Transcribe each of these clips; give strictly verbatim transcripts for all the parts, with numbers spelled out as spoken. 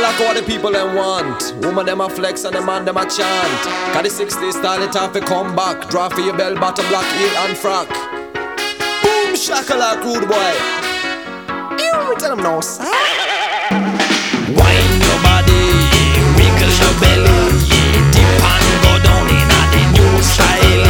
shakalaka what the people them want. Woman them a flex and the man them a chant. Cause the sixties style it off to come back. Draw for your bell bottom black heel and frock. Boom shakalaka rude boy. Ew, tell them no sir. Wine your body, wiggle your belly, dip and go down in a the new style.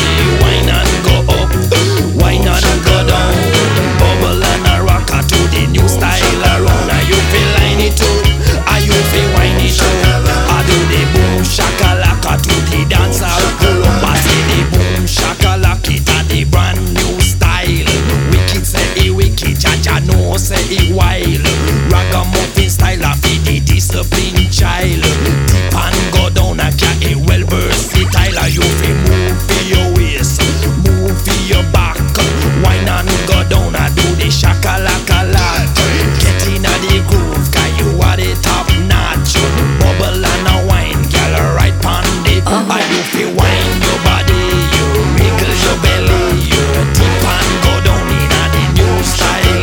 Wine and go up, wine and go down, bubble and a rocker to the new style around. Are you feel line it up? Are you feel wine it up? I do the boom shakalaka to the dancehall pull up. I say the boom shakalaka it a the brand new style. Wicked say it wicked, Jaja no say it wild. Ragamuffin style of the disciplined child. Dip and go down a cat a well versatile. You fi move for your waist, move for your back. Wine and go down and do the shakalaka lot. Get in a the groove, cause you are the top notch. Bubble and a wine, girl right pon the. And you fi wine your body, you wiggle your belly, you dip and go down in a the new style.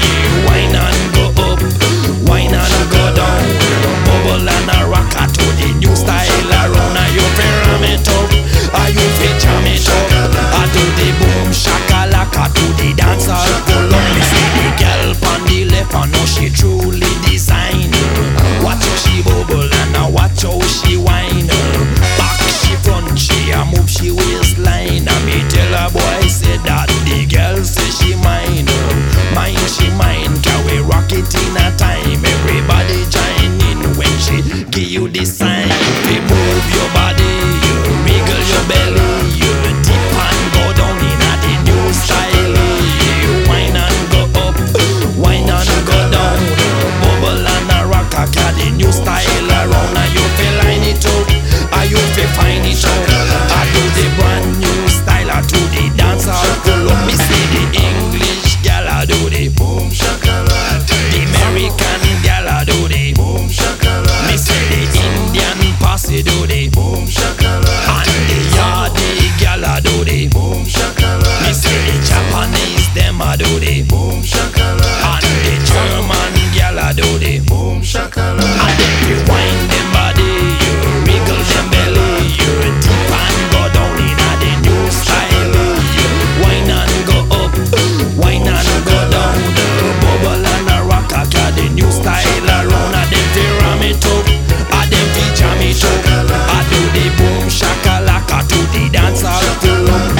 Wine and go up, wine and go down, bubble and a rocker to the new style around. Are you fi ram it up? Are you fi jam it up? I do the boom shakalaka to the dancehall pull up. Me see the girl pon the left, I know she truly design. Watch how she bubble and I watch how she whine. Back she front, she a move she waistline. And me tell her boy say that the girl say she mine. Mine she mine, can we rock it in a time? Everybody join in when she give you the sign. You move your body, you wiggle your belly, you dip and go down in a the new style. You wine and go up, wine and go down, bubble and a rock a cat the new style around. Are you feel line it up? Are you feel find it up? I do the brand new style, I do the dancehall pull up. Me see the English gal I do the boom shakalaka. The American gal I do the boom shakalaka. Me see the Indian posse do the boom shakalaka. And the Yardi gal I do the boom shakalaka. Me see the Japanese them I do the boom shakalaka. And the German gal I do the boom shakalaka. And then you wind them body, you wiggle them belly, you dip and go down in a the new style. You wine and go up, wine and go down, the bubble and a rock a cat the new style around. And them fi ram it up, and them fi jam it up. I do the boom shakalaka to the dancehall pull up.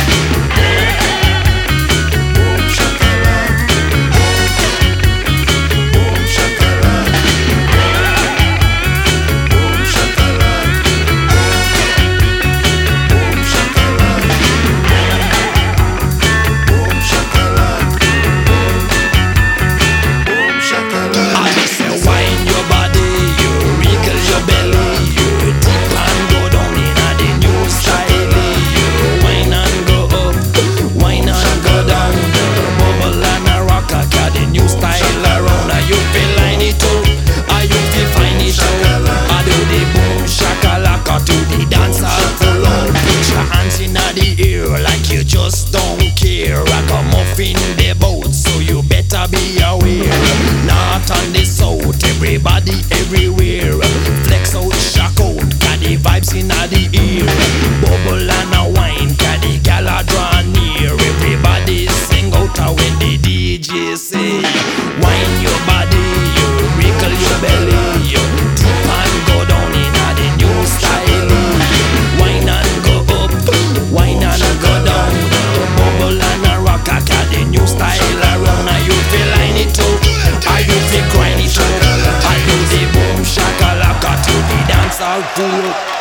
Boom shakalaka, boom shakalaka, boom shakalaka, boom shakalaka, boom shakalaka, boom shakalaka. I say wine your body, you wiggle your belly, you dip and go down in a the new style. You wine and go up, wine and go down, the bubble and a rock a cat the new style around. Are you feel line it up? Are you feel find it up? I do the boom shakalaka to the dancehall full on. Put your hands in the air like you just don't care. Ragamuffin the boat, so you better be aware. North and the south, everybody everywhere. Flex out, shock out, got the vibes in the ear. Bubble and a wine, got the gal a draw near. Everybody sing out when the D J say, wine your body, you wiggle your belly, you dip and go down in a the new style. Wine and go up, wine and go down, bubble and a rock a cat the new style around. Are you feel line it up? Are you feel grind it up? I do the boom shakalaka to the dancehall pull up.